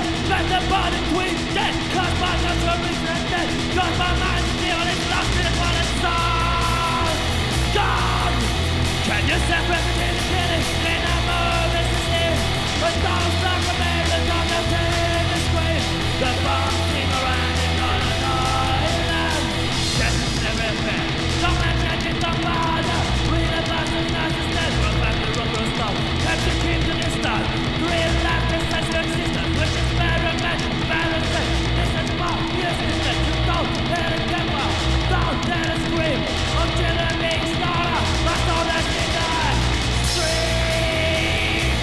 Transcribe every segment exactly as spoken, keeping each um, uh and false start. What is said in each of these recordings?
dead, back the body between dead, cause my guns are reaching dead, cause my mind is feeling lost in a planet song. God, can you separate between the killing and the murder is here? But don't stop the man, the top of the the scream, the bomb team around and on and on and on. Just never fair, don't let that get the father, read about the narcissist, we'll find the rubber stop, catch the king to this start, real life is such an existence, which is very much balanced. This is more, yes, this is don't let it get well, don't let it scream, until it makes slaughter, that's all that's in that street.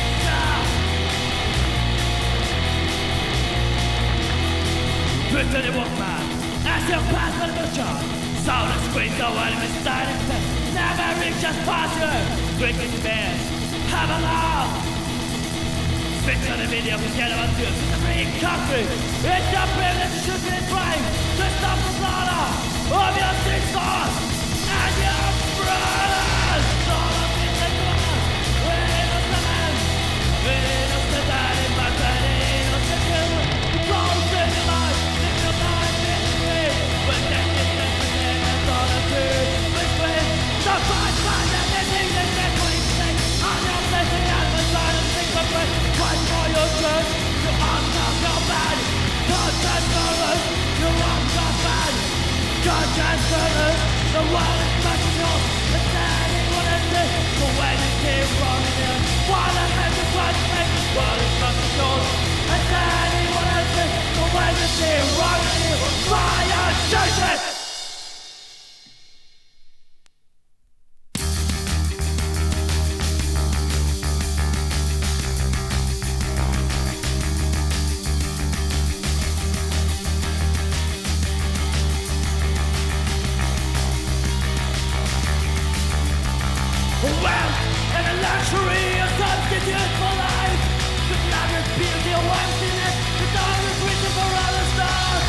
Put to the walkman, as you pass by the butcher, sound and scream, the one in the side and step, never reach us past you, drink his beer, have a laugh. Spit on the video, forget about this. It's a free country. It's a privilege to shoot in crime. To stop the slaughter of your sisters and your brothers. All of this is gone. Innocent man, innocent daddy, but an innocent children. Close in your life, if you're not in the way. When death is everything, that's all I do. Please, please, don't fight, fight, and anything that can please take. On your blessing, and the sign of things of grace. Fight for your church, you are not your bad. God transferers, you are not bad. God transferers, the world is not yours. It's standing what it is, but when you keep running in, while the head is trying to make the world is not yours. It's standing what it is, but when you keep running in, fire, chase it! Wealth and a luxury, a substitute for life. The blood is beauty, a emptiness, the dark is written for other stars.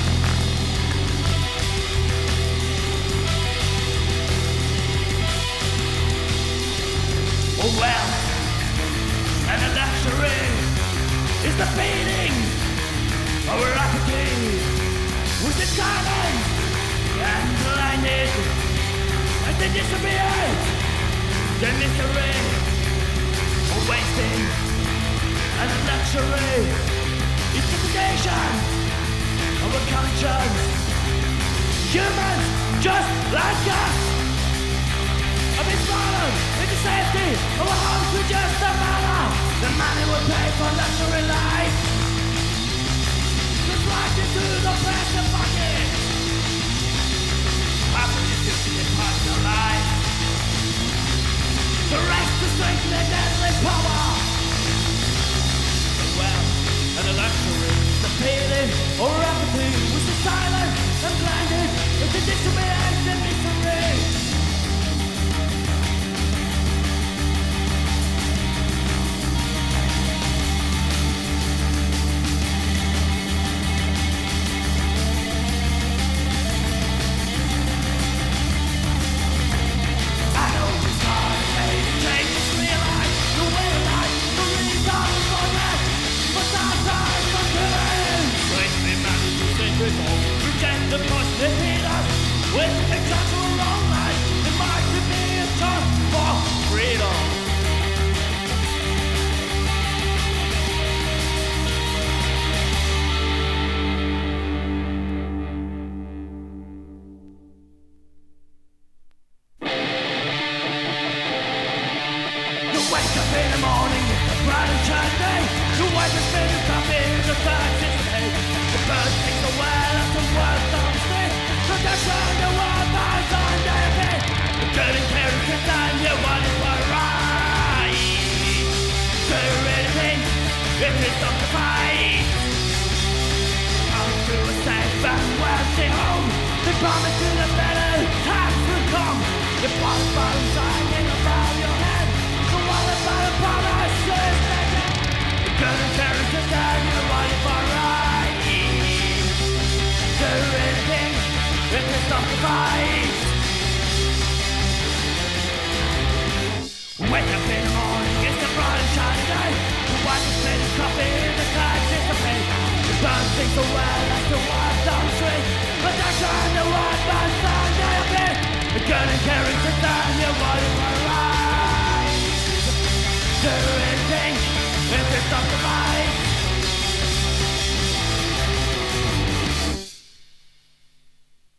Wealth and a luxury is the feeling of rapidity, with the silence and blinded as they disappear. The misery of wasting and the luxury is the sedation of a conscience. Humans just like us have been swallowed in the safety of a home to just a manner. The money will pay for luxury life. Just right into the present pocket. After you see it part of life. The rest to strengthen and deadly power. The wealth and the luxury, the feeling or apathy was the silent and blinded with the disobedience and misery. Reject the push to hit us with a casual long life. It might be a chance for freedom. You wake up in the morning, it's a bright and shiny day. You wipe the spin and come in the facts is the hate. The bird takes a while after work on the street. So just show the world by on their feet. The good and caring can time you want it for right. So you really think if you stop the fight, come to a safe and wealthy home. They promise you the better times will come. You fall bottom hanging above your head. So what about a promise is taken? The good and caring can time you want it for right. Do anything if you stop the fight. Wake up in the morning, it's a bright and shiny day. The wife is made of coffee in the so well as to walk down the street. But that's on the one by Sunday of it. The gun and carry to time you want to rise. Do anything if it's not the mind.